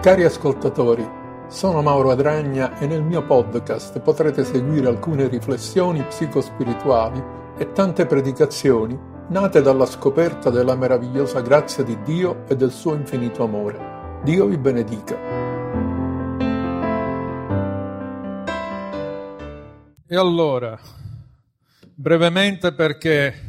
Cari ascoltatori, sono Mauro Adragna e nel mio podcast potrete seguire alcune riflessioni psicospirituali e tante predicazioni nate dalla scoperta della meravigliosa grazia di Dio e del suo infinito amore. Dio vi benedica. E allora, brevemente perché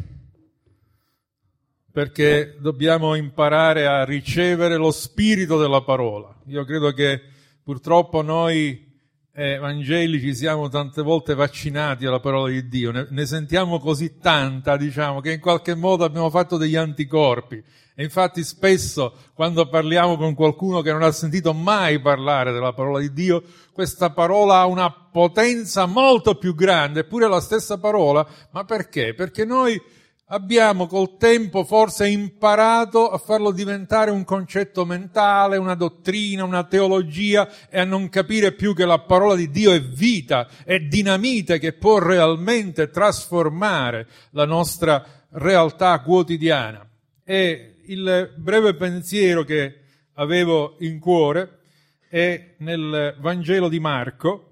dobbiamo imparare a ricevere lo spirito della parola. Io credo che purtroppo noi evangelici siamo tante volte vaccinati alla parola di Dio, ne sentiamo così tanta, che in qualche modo abbiamo fatto degli anticorpi. E infatti spesso quando parliamo con qualcuno che non ha sentito mai parlare della parola di Dio, questa parola ha una potenza molto più grande, eppure la stessa parola. Ma perché? Perché noi abbiamo col tempo forse imparato a farlo diventare un concetto mentale, una dottrina, una teologia, e a non capire più che la parola di Dio è vita, è dinamite che può realmente trasformare la nostra realtà quotidiana. E il breve pensiero che avevo in cuore è nel Vangelo di Marco,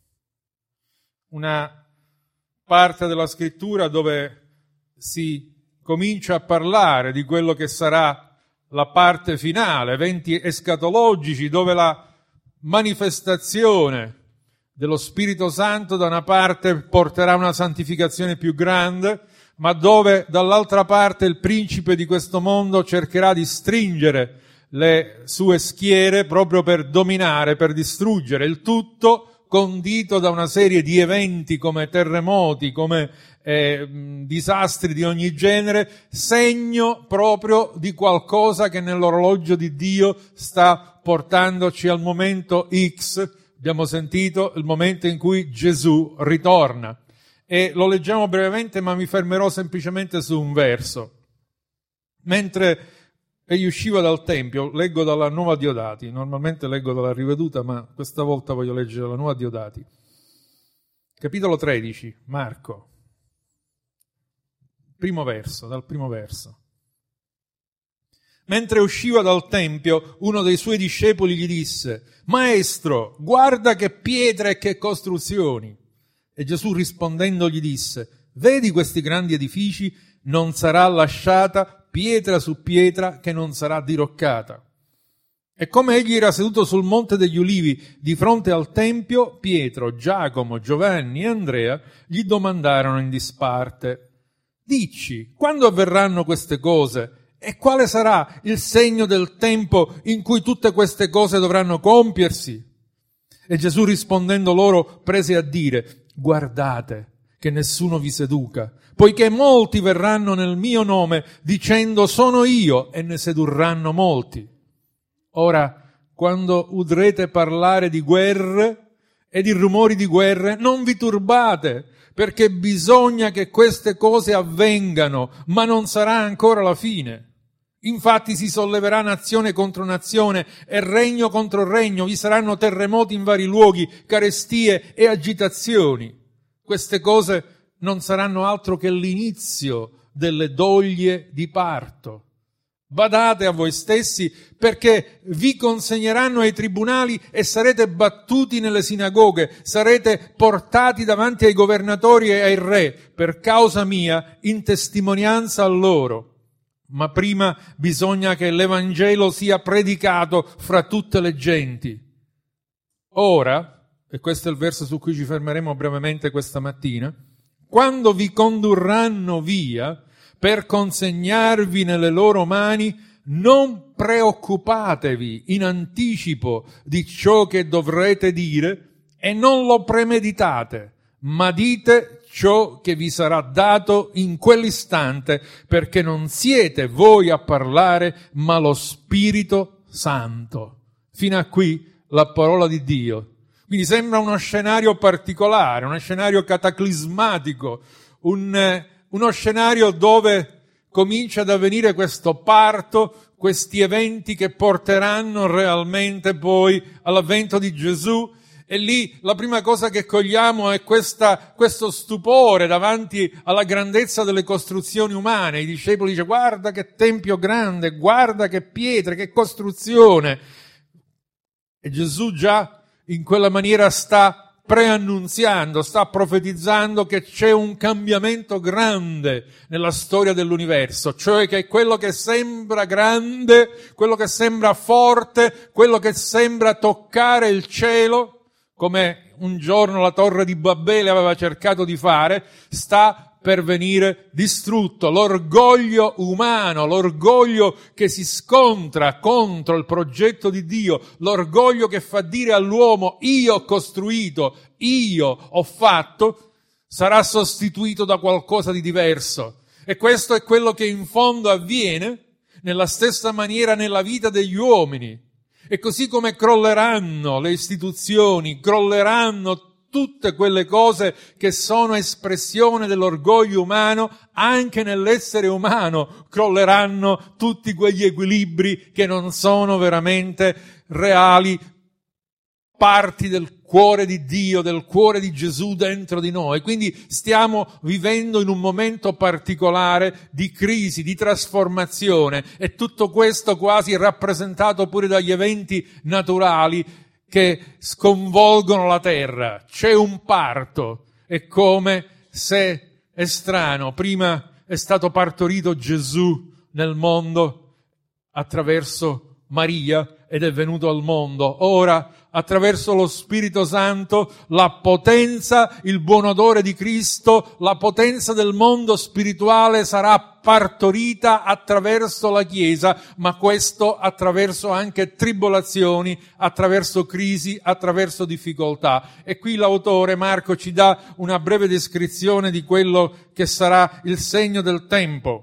una parte della scrittura dove si comincia a parlare di quello che sarà la parte finale, eventi escatologici, dove la manifestazione dello Spirito Santo da una parte porterà una santificazione più grande, ma dove dall'altra parte il principe di questo mondo cercherà di stringere le sue schiere proprio per dominare, per distruggere, il tutto condito da una serie di eventi come terremoti, come disastri di ogni genere, segno proprio di qualcosa che nell'orologio di Dio sta portandoci al momento X. Abbiamo sentito il momento in cui Gesù ritorna. E lo leggiamo brevemente, ma mi fermerò semplicemente su un verso. Mentre egli usciva dal Tempio, leggo dalla Nuova Diodati, normalmente leggo dalla Riveduta, ma questa volta voglio leggere la Nuova Diodati. Capitolo 13, Marco. Dal primo verso. Mentre usciva dal Tempio, uno dei suoi discepoli gli disse: «Maestro, guarda che pietre e che costruzioni!» E Gesù rispondendo gli disse: «Vedi questi grandi edifici? Non sarà lasciata pietra su pietra che non sarà diroccata». E come egli era seduto sul Monte degli Ulivi di fronte al Tempio, Pietro, Giacomo, Giovanni e Andrea gli domandarono in disparte: «Dici, quando avverranno queste cose? E quale sarà il segno del tempo in cui tutte queste cose dovranno compiersi?» E Gesù rispondendo loro prese a dire: «Guardate che nessuno vi seduca, poiché molti verranno nel mio nome dicendo sono io, e ne sedurranno molti. Ora, quando udrete parlare di guerre e di rumori di guerre, non vi turbate, perché bisogna che queste cose avvengano, ma non sarà ancora la fine. Infatti si solleverà nazione contro nazione e regno contro regno, vi saranno terremoti in vari luoghi, carestie e agitazioni. Queste cose non saranno altro che l'inizio delle doglie di parto. Badate a voi stessi, perché vi consegneranno ai tribunali e sarete battuti nelle sinagoghe, sarete portati davanti ai governatori e ai re per causa mia in testimonianza a loro. Ma prima bisogna che l'Evangelo sia predicato fra tutte le genti. Ora, e questo è il verso su cui ci fermeremo brevemente questa mattina, quando vi condurranno via per consegnarvi nelle loro mani, non preoccupatevi in anticipo di ciò che dovrete dire e non lo premeditate, ma dite ciò che vi sarà dato in quell'istante, perché non siete voi a parlare, ma lo Spirito Santo. Fino a qui la parola di Dio. Quindi sembra uno scenario particolare, uno scenario cataclismatico, uno scenario dove comincia ad avvenire questo parto, questi eventi che porteranno realmente poi all'avvento di Gesù. E lì la prima cosa che cogliamo è questo stupore davanti alla grandezza delle costruzioni umane. I discepoli dicono: guarda che tempio grande, guarda che pietre, che costruzione. E Gesù già in quella maniera sta preannunziando, sta profetizzando che c'è un cambiamento grande nella storia dell'universo, cioè che quello che sembra grande, quello che sembra forte, quello che sembra toccare il cielo, come un giorno la Torre di Babele aveva cercato di fare, sta per venire distrutto. L'orgoglio umano, l'orgoglio che si scontra contro il progetto di Dio, l'orgoglio che fa dire all'uomo io ho costruito, io ho fatto, sarà sostituito da qualcosa di diverso. E questo è quello che in fondo avviene nella stessa maniera nella vita degli uomini. E così come crolleranno le istituzioni, crolleranno tutte quelle cose che sono espressione dell'orgoglio umano, anche nell'essere umano crolleranno tutti quegli equilibri che non sono veramente reali, parti del cuore di Dio, del cuore di Gesù dentro di noi. Quindi stiamo vivendo in un momento particolare di crisi, di trasformazione, e tutto questo quasi rappresentato pure dagli eventi naturali che sconvolgono la terra. C'è un parto, è come se è strano. Prima è stato partorito Gesù nel mondo attraverso Maria ed è venuto al mondo. Ora, attraverso lo Spirito Santo, la potenza, il buon odore di Cristo, la potenza del mondo spirituale sarà partorita attraverso la Chiesa, ma questo attraverso anche tribolazioni, attraverso crisi, attraverso difficoltà. E qui l'autore Marco ci dà una breve descrizione di quello che sarà il segno del tempo.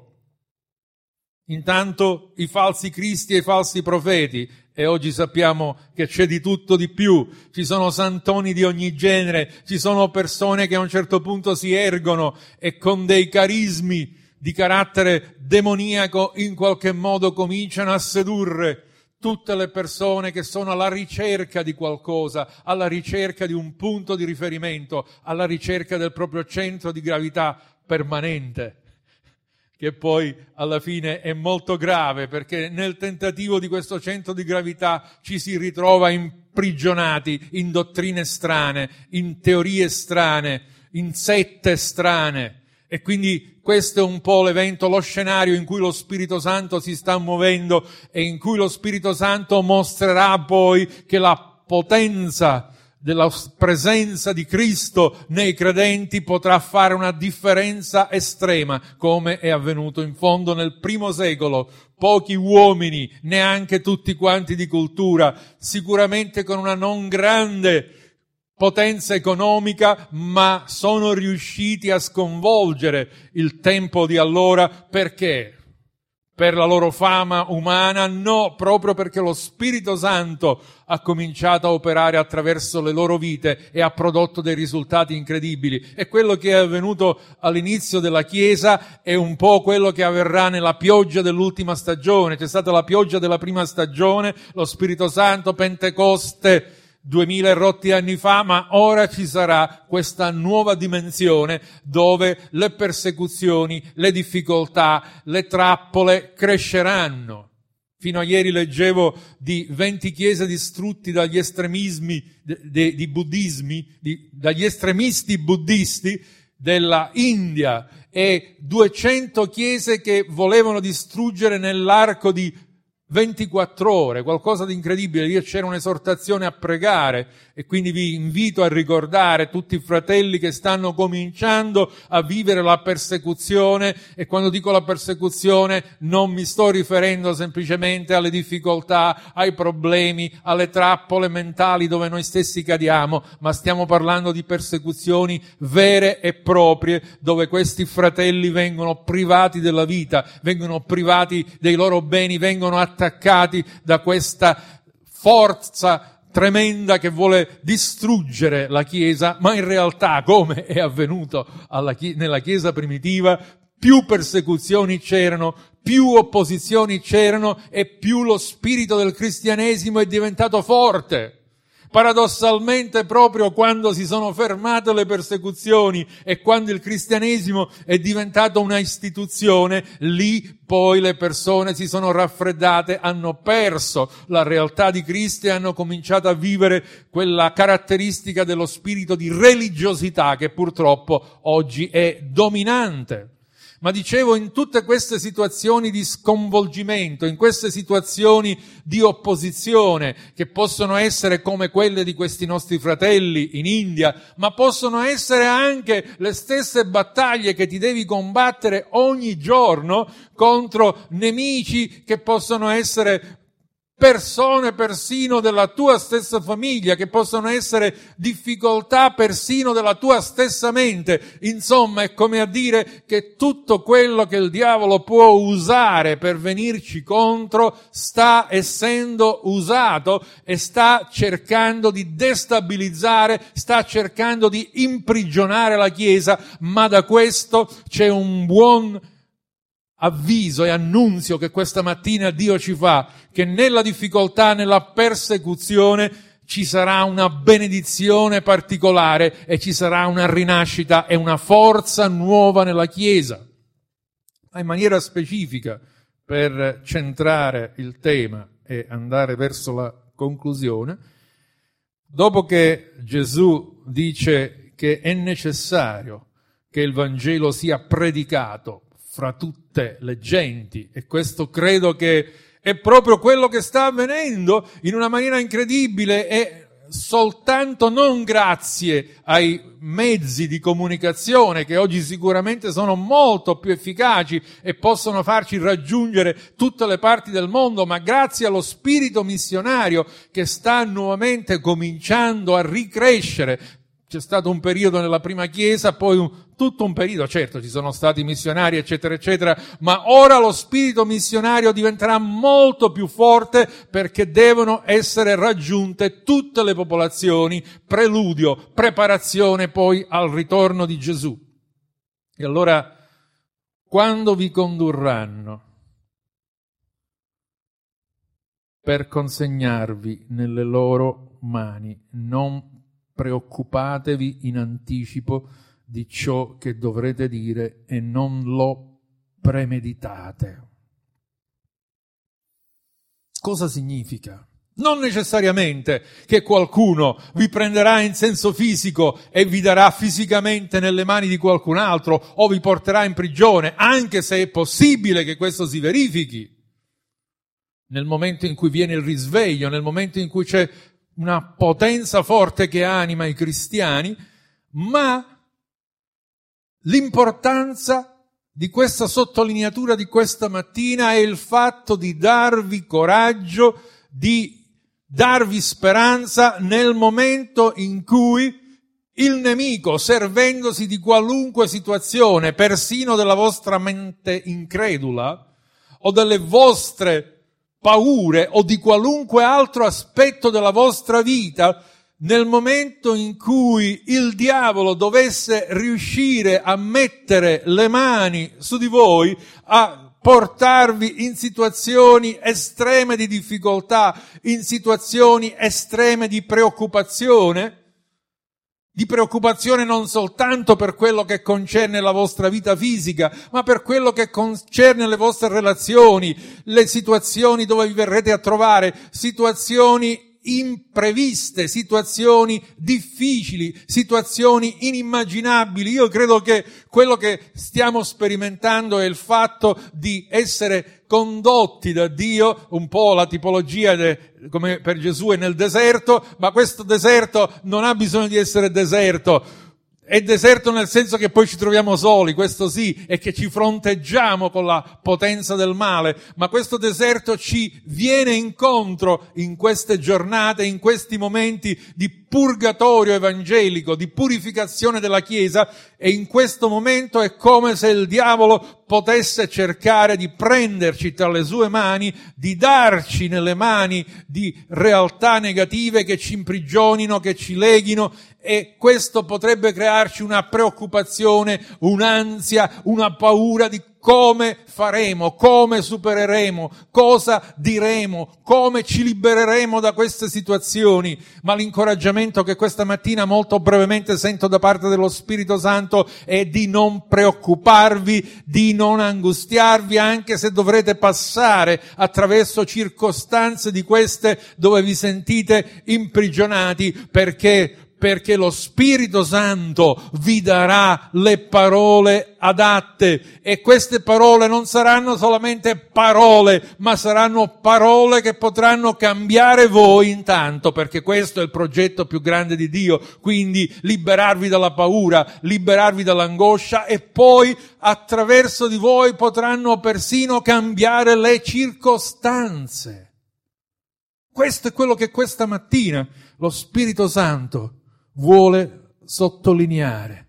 Intanto i falsi cristi e i falsi profeti, e oggi sappiamo che c'è di tutto di più, ci sono santoni di ogni genere, ci sono persone che a un certo punto si ergono e con dei carismi di carattere demoniaco in qualche modo cominciano a sedurre tutte le persone che sono alla ricerca di qualcosa, alla ricerca di un punto di riferimento, alla ricerca del proprio centro di gravità permanente, che poi alla fine è molto grave, perché nel tentativo di questo centro di gravità ci si ritrova imprigionati in dottrine strane, in teorie strane, in sette strane. E quindi questo è un po' l'evento, lo scenario in cui lo Spirito Santo si sta muovendo e in cui lo Spirito Santo mostrerà poi che la potenza della presenza di Cristo nei credenti potrà fare una differenza estrema, come è avvenuto in fondo nel primo secolo. Pochi uomini, neanche tutti quanti di cultura, sicuramente con una non grande potenza economica, ma sono riusciti a sconvolgere il tempo di allora. Perché? Per la loro fama umana? No, proprio perché lo Spirito Santo ha cominciato a operare attraverso le loro vite e ha prodotto dei risultati incredibili. E quello che è avvenuto all'inizio della Chiesa è un po' quello che avverrà nella pioggia dell'ultima stagione. C'è stata la pioggia della prima stagione, lo Spirito Santo, Pentecoste, 2000 e rotti anni fa, ma ora ci sarà questa nuova dimensione dove le persecuzioni, le difficoltà, le trappole cresceranno. Fino a ieri leggevo di 20 chiese distrutti dagli estremismi di buddismi, dagli estremisti buddisti della India, e 200 chiese che volevano distruggere nell'arco di 24 ore, qualcosa di incredibile. Lì c'era un'esortazione a pregare, e quindi vi invito a ricordare tutti i fratelli che stanno cominciando a vivere la persecuzione. E quando dico la persecuzione non mi sto riferendo semplicemente alle difficoltà, ai problemi, alle trappole mentali dove noi stessi cadiamo, ma stiamo parlando di persecuzioni vere e proprie, dove questi fratelli vengono privati della vita, vengono privati dei loro beni, vengono attaccati da questa forza tremenda che vuole distruggere la Chiesa. Ma in realtà, come è avvenuto nella Chiesa primitiva, più persecuzioni c'erano, più opposizioni c'erano e più lo spirito del cristianesimo è diventato forte. Paradossalmente, proprio quando si sono fermate le persecuzioni e quando il cristianesimo è diventato una istituzione, lì poi le persone si sono raffreddate, hanno perso la realtà di Cristo e hanno cominciato a vivere quella caratteristica dello spirito di religiosità che purtroppo oggi è dominante. Ma dicevo, in tutte queste situazioni di sconvolgimento, in queste situazioni di opposizione, che possono essere come quelle di questi nostri fratelli in India, ma possono essere anche le stesse battaglie che ti devi combattere ogni giorno contro nemici che possono essere persone persino della tua stessa famiglia, che possono essere difficoltà persino della tua stessa mente. Insomma, è come a dire che tutto quello che il diavolo può usare per venirci contro sta essendo usato e sta cercando di destabilizzare, sta cercando di imprigionare la Chiesa, ma da questo c'è un buon avviso e annunzio che questa mattina Dio ci fa, che nella difficoltà, nella persecuzione ci sarà una benedizione particolare e ci sarà una rinascita e una forza nuova nella Chiesa. Ma in maniera specifica, per centrare il tema e andare verso la conclusione, dopo che Gesù dice che è necessario che il Vangelo sia predicato fra tutte le genti, e questo credo che è proprio quello che sta avvenendo in una maniera incredibile, e soltanto non grazie ai mezzi di comunicazione che oggi sicuramente sono molto più efficaci e possono farci raggiungere tutte le parti del mondo, ma grazie allo spirito missionario che sta nuovamente cominciando a ricrescere. C'è stato un periodo nella prima Chiesa, poi tutto un periodo, certo ci sono stati missionari eccetera eccetera, ma ora lo spirito missionario diventerà molto più forte perché devono essere raggiunte tutte le popolazioni, preludio, preparazione poi al ritorno di Gesù. E allora, quando vi condurranno per consegnarvi nelle loro mani, non preoccupatevi in anticipo di ciò che dovrete dire e non lo premeditate. Cosa significa? Non necessariamente che qualcuno vi prenderà in senso fisico e vi darà fisicamente nelle mani di qualcun altro o vi porterà in prigione, anche se è possibile che questo si verifichi. Nel momento in cui viene il risveglio, nel momento in cui c'è una potenza forte che anima i cristiani, ma l'importanza di questa sottolineatura di questa mattina è il fatto di darvi coraggio, di darvi speranza nel momento in cui il nemico, servendosi di qualunque situazione, persino della vostra mente incredula o delle vostre paure o di qualunque altro aspetto della vostra vita, nel momento in cui il diavolo dovesse riuscire a mettere le mani su di voi, a portarvi in situazioni estreme di difficoltà, in situazioni estreme di preoccupazione non soltanto per quello che concerne la vostra vita fisica, ma per quello che concerne le vostre relazioni, le situazioni dove vi verrete a trovare, situazioni impreviste, situazioni difficili, situazioni inimmaginabili. Io credo che quello che stiamo sperimentando è il fatto di essere condotti da Dio, un po' la tipologia come per Gesù è nel deserto, ma questo deserto non ha bisogno di essere deserto. È deserto nel senso che poi ci troviamo soli, questo sì, e che ci fronteggiamo con la potenza del male, ma questo deserto ci viene incontro in queste giornate, in questi momenti di purgatorio evangelico, di purificazione della Chiesa, e in questo momento è come se il diavolo potesse cercare di prenderci tra le sue mani, di darci nelle mani di realtà negative che ci imprigionino, che ci leghino, e questo potrebbe crearci una preoccupazione, un'ansia, una paura di come faremo, come supereremo, cosa diremo, come ci libereremo da queste situazioni. Ma l'incoraggiamento che questa mattina molto brevemente sento da parte dello Spirito Santo è di non preoccuparvi, di non angustiarvi, anche se dovrete passare attraverso circostanze di queste dove vi sentite imprigionati, perché lo Spirito Santo vi darà le parole adatte, e queste parole non saranno solamente parole, ma saranno parole che potranno cambiare voi intanto, perché questo è il progetto più grande di Dio, quindi liberarvi dalla paura, liberarvi dall'angoscia, e poi attraverso di voi potranno persino cambiare le circostanze. Questo è quello che questa mattina lo Spirito Santo vuole sottolineare.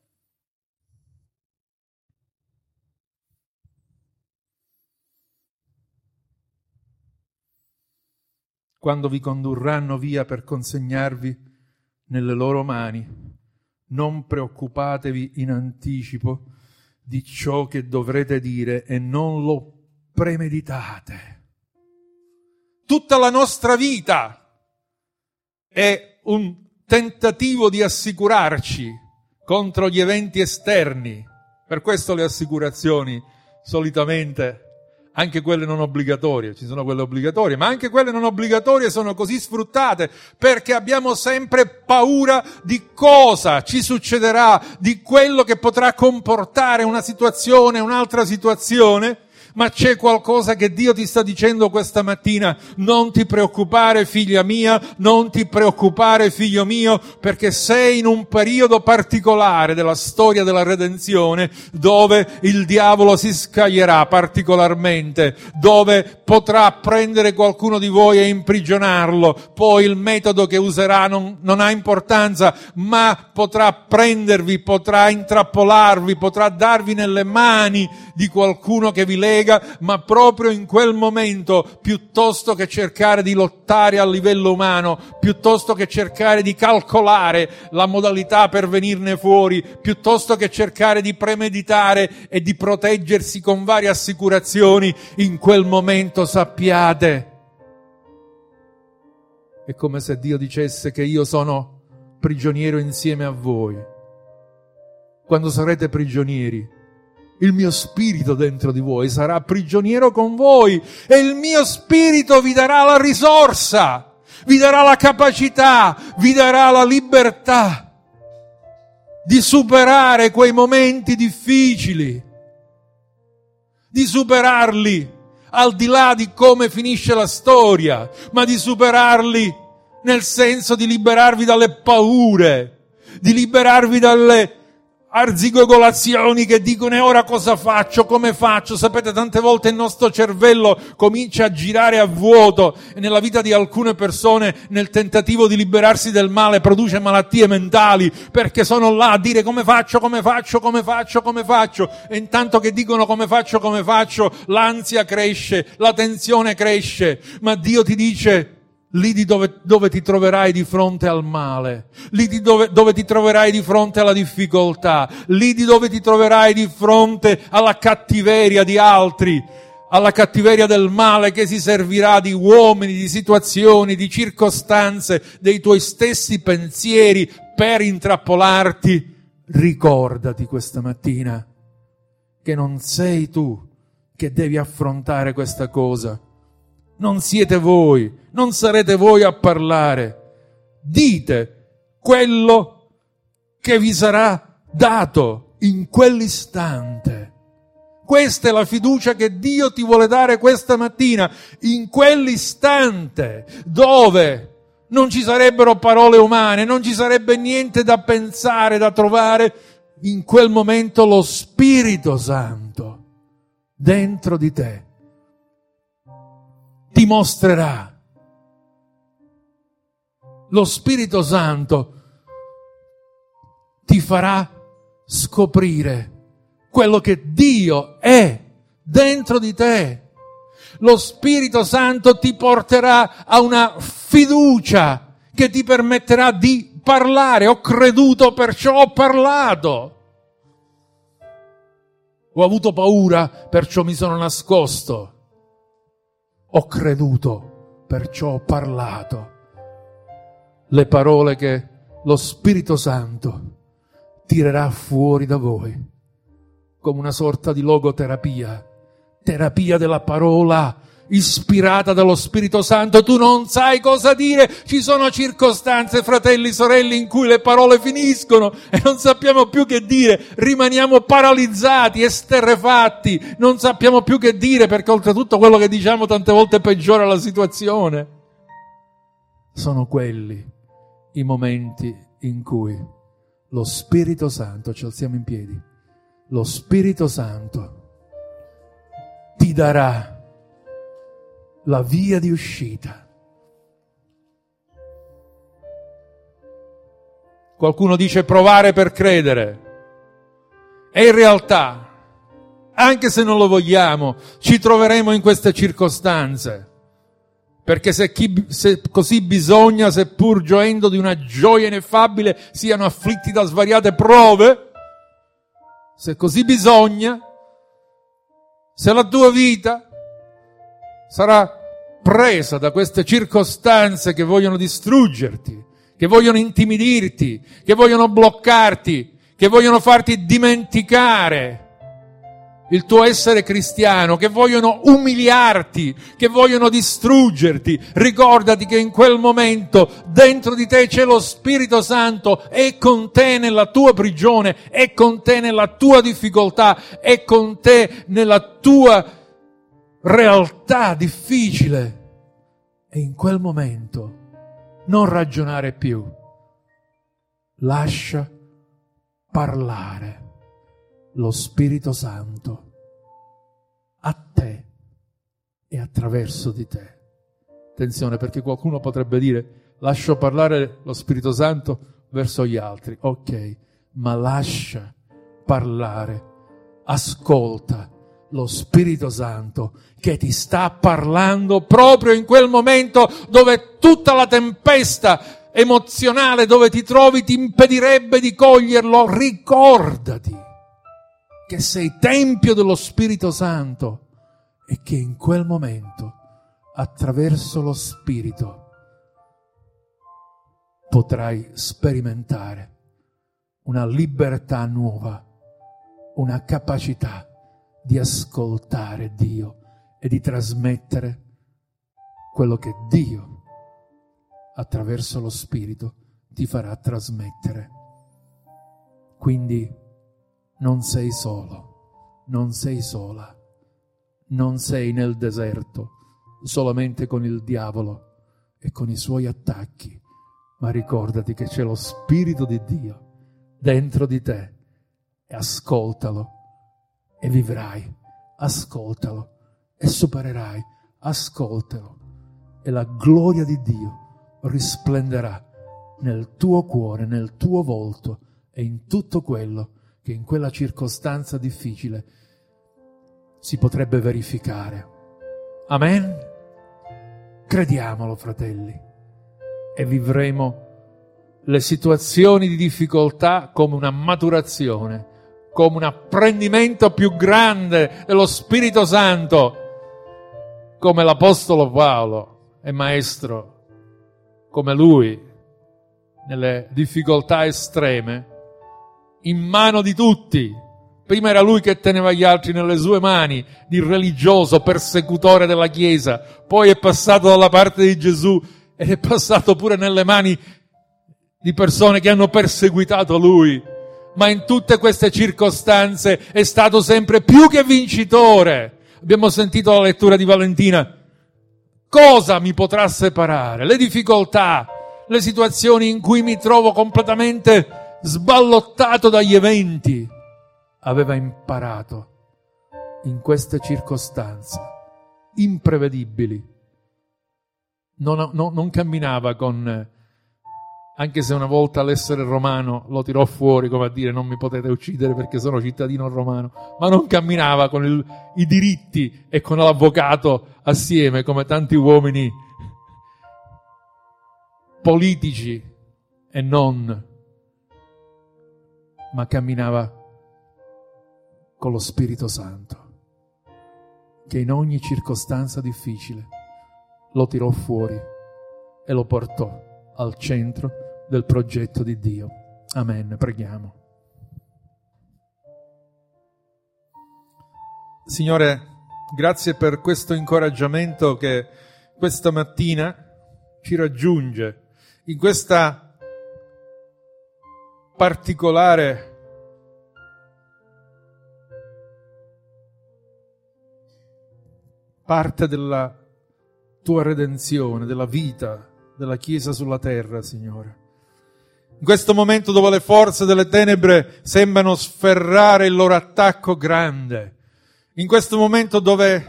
Quando vi condurranno via per consegnarvi nelle loro mani, non preoccupatevi in anticipo di ciò che dovrete dire e non lo premeditate. Tutta la nostra vita è un tentativo di assicurarci contro gli eventi esterni. Per questo le assicurazioni solitamente, anche quelle non obbligatorie, ci sono quelle obbligatorie, ma anche quelle non obbligatorie sono così sfruttate perché abbiamo sempre paura di cosa ci succederà, di quello che potrà comportare una situazione, un'altra situazione. Ma c'è qualcosa che Dio ti sta dicendo questa mattina: non ti preoccupare, figlia mia, non ti preoccupare, figlio mio, perché sei in un periodo particolare della storia della redenzione, dove il diavolo si scaglierà particolarmente, dove potrà prendere qualcuno di voi e imprigionarlo. Poi il metodo che userà non ha importanza, ma potrà prendervi, potrà intrappolarvi, potrà darvi nelle mani di qualcuno che vi lega, ma proprio in quel momento, piuttosto che cercare di lottare a livello umano, piuttosto che cercare di calcolare la modalità per venirne fuori, piuttosto che cercare di premeditare e di proteggersi con varie assicurazioni, in quel momento sappiate, è come se Dio dicesse che io sono prigioniero insieme a voi. Quando sarete prigionieri, il mio spirito dentro di voi sarà prigioniero con voi, e il mio spirito vi darà la risorsa, vi darà la capacità, vi darà la libertà di superare quei momenti difficili, di superarli al di là di come finisce la storia, ma di superarli nel senso di liberarvi dalle paure, di liberarvi dalle arzigogolazioni che dicono: e ora cosa faccio, come faccio? Sapete, tante volte il nostro cervello comincia a girare a vuoto, e nella vita di alcune persone, nel tentativo di liberarsi del male, produce malattie mentali, perché sono là a dire: come faccio, come faccio, come faccio, come faccio? E intanto che dicono come faccio, l'ansia cresce, la tensione cresce. Ma Dio ti dice: lì di dove ti troverai di fronte al male, lì di dove ti troverai di fronte alla difficoltà, lì di dove ti troverai di fronte alla cattiveria di altri, alla cattiveria del male che si servirà di uomini, di situazioni, di circostanze, dei tuoi stessi pensieri per intrappolarti. Ricordati questa mattina che non sei tu che devi affrontare questa cosa. Non siete voi, non sarete voi a parlare. Dite quello che vi sarà dato in quell'istante. Questa è la fiducia che Dio ti vuole dare questa mattina, in quell'istante dove non ci sarebbero parole umane, non ci sarebbe niente da pensare, da trovare. In quel momento lo Spirito Santo dentro di te ti mostrerà. Lo Spirito Santo ti farà scoprire quello che Dio è dentro di te. Lo Spirito Santo ti porterà a una fiducia che ti permetterà di parlare. Ho creduto, perciò ho parlato. Ho avuto paura, perciò mi sono nascosto. Ho creduto, perciò ho parlato. Le parole che lo Spirito Santo tirerà fuori da voi, come una sorta di logoterapia, terapia della parola, ispirata dallo Spirito Santo. Tu non sai cosa dire. Ci sono circostanze, fratelli, sorelle, in cui le parole finiscono e non sappiamo più che dire. Rimaniamo paralizzati, esterrefatti, non sappiamo più che dire, perché oltretutto quello che diciamo tante volte peggiora la situazione. Sono quelli i momenti in cui lo Spirito Santo, ci alziamo in piedi, lo Spirito Santo ti darà la via di uscita. Qualcuno dice provare per credere. E in realtà, anche se non lo vogliamo, ci troveremo in queste circostanze. Perché se così bisogna, seppur gioendo di una gioia ineffabile, siano afflitti da svariate prove, se così bisogna, se la tua vita sarà presa da queste circostanze che vogliono distruggerti, che vogliono intimidirti, che vogliono bloccarti, che vogliono farti dimenticare il tuo essere cristiano, che vogliono umiliarti, che vogliono distruggerti, ricordati che in quel momento dentro di te c'è lo Spirito Santo, è con te nella tua prigione, è con te nella tua difficoltà, è con te nella tua realtà difficile. E in quel momento non ragionare più, lascia parlare lo Spirito Santo a te e attraverso di te. Attenzione, perché qualcuno potrebbe dire lascio parlare lo Spirito Santo verso gli altri. Ok, ma lascia parlare, ascolta lo Spirito Santo che ti sta parlando proprio in quel momento dove tutta la tempesta emozionale dove ti trovi ti impedirebbe di coglierlo. Ricordati che sei tempio dello Spirito Santo e che in quel momento, attraverso lo Spirito, potrai sperimentare una libertà nuova, una capacità di ascoltare Dio e di trasmettere quello che Dio, attraverso lo Spirito, ti farà trasmettere. Quindi non sei solo, non sei sola, non sei nel deserto solamente con il diavolo e con i suoi attacchi, ma ricordati che c'è lo Spirito di Dio dentro di te e ascoltalo e vivrai, ascoltalo e supererai, ascoltalo e la gloria di Dio risplenderà nel tuo cuore, nel tuo volto e in tutto quello che in quella circostanza difficile si potrebbe verificare. Amen? Crediamolo, fratelli, e vivremo le situazioni di difficoltà come una maturazione, come un apprendimento più grande dello Spirito Santo, come l'Apostolo Paolo è maestro, come lui, nelle difficoltà estreme, in mano di tutti. Prima era lui che teneva gli altri nelle sue mani, di religioso, persecutore della Chiesa, poi è passato dalla parte di Gesù ed è passato pure nelle mani di persone che hanno perseguitato lui, ma in tutte queste circostanze è stato sempre più che vincitore. Abbiamo sentito la lettura di Valentina. Cosa mi potrà separare? Le difficoltà, le situazioni in cui mi trovo completamente sballottato dagli eventi. Aveva imparato in queste circostanze imprevedibili. Non camminava con, anche se una volta l'essere romano lo tirò fuori come a dire non mi potete uccidere perché sono cittadino romano, ma non camminava con i diritti e con l'avvocato assieme come tanti uomini politici e non, ma camminava con lo Spirito Santo, che in ogni circostanza difficile lo tirò fuori e lo portò al centro del progetto di Dio. Amen. Preghiamo. Signore, grazie per questo incoraggiamento che questa mattina ci raggiunge in questa particolare parte della tua redenzione, della vita della Chiesa sulla terra, Signore. In questo momento dove le forze delle tenebre sembrano sferrare il loro attacco grande, in questo momento dove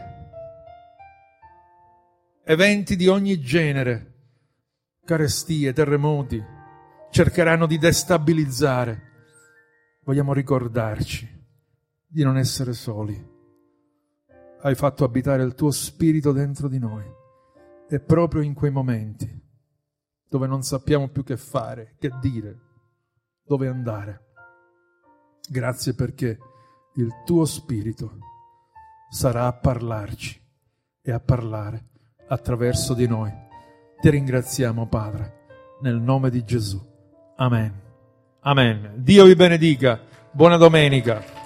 eventi di ogni genere, carestie, terremoti, cercheranno di destabilizzare, vogliamo ricordarci di non essere soli. Hai fatto abitare il tuo spirito dentro di noi e proprio in quei momenti dove non sappiamo più che fare, che dire, dove andare. Grazie perché il tuo spirito sarà a parlarci e a parlare attraverso di noi. Ti ringraziamo, Padre, nel nome di Gesù. Amen. Amen. Dio vi benedica. Buona domenica.